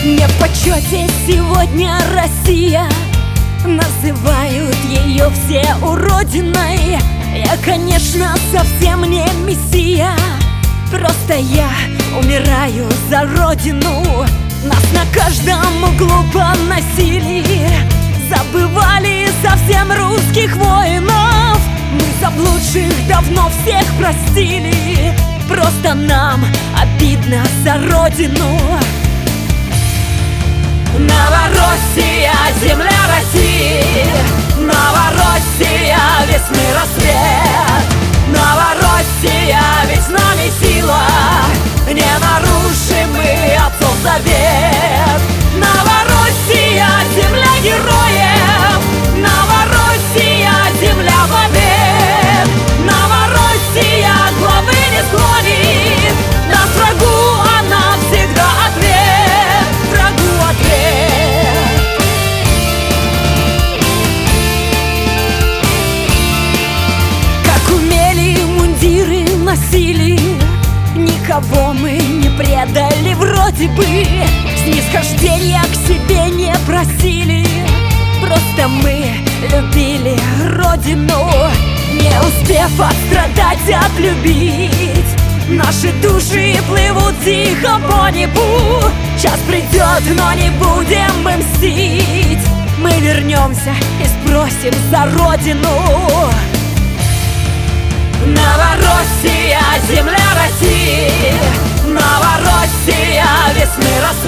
Не в почете сегодня Россия, называют ее все уродиной. Я, конечно, совсем не мессия, просто я умираю за родину. Нас на каждом углу поносили, забывали совсем русских воинов. Мы заблудших давно всех простили, просто нам обидно за родину. Новороссия, земля России, Новороссия, весны рассвет. Новороссия, ведь с нами сила, ненарушимый отцов завет. Новороссия, земля героев, Новороссия, земля побед. Новороссия, главы не склонит, нас врагу она всегда ответ, врагу ответ. Как умели, мундиры носили, никого мы не предали вроде бы, снисхождения к себе не просили, просто мы любили родину, не успев отстрадать, отлюбить. Наши души плывут тихо по небу, час придет, но не будем мы мстить. Мы вернемся и спросим за родину. Новороссия, земля России, Новороссия, весны рассвет.